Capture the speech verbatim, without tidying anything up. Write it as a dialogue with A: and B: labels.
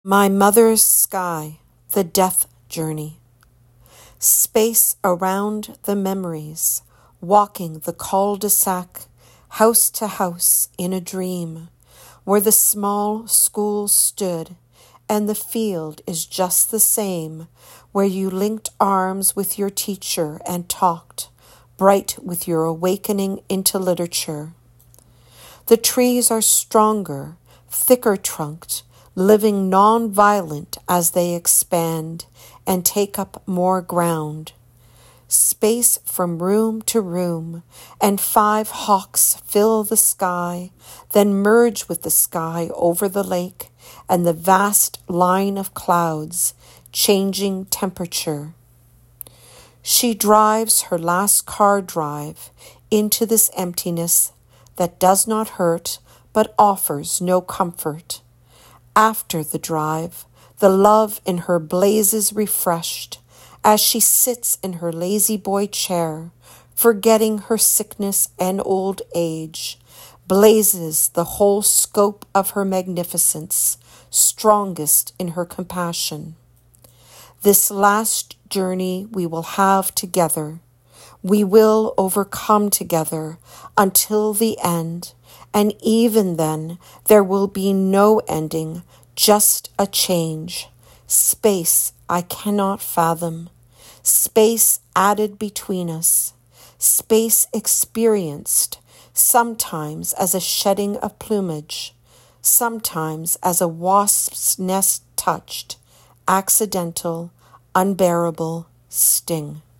A: My Mother's Sky, The Death Journey. Space around the memories, walking the cul-de-sac, house to house in a dream, where the small school stood, and the field is just the same, where you linked arms with your teacher and talked, bright with your awakening into literature. The trees are stronger, thicker trunked, living non-violent as they expand and take up more ground. Space from room to room, and five hawks fill the sky, then merge with the sky over the lake and the vast line of clouds, changing temperature. She drives her last car drive into this emptiness that does not hurt but offers no comfort. After the drive, the love in her blazes refreshed as she sits in her lazy boy chair, forgetting her sickness and old age, blazes the whole scope of her magnificence, strongest in her compassion. This last journey we will have together. We will overcome together until the end. And even then, there will be no ending, just a change. Space I cannot fathom. Space added between us. Space experienced, sometimes as a shedding of plumage, sometimes as a wasp's nest touched, accidental, unbearable sting.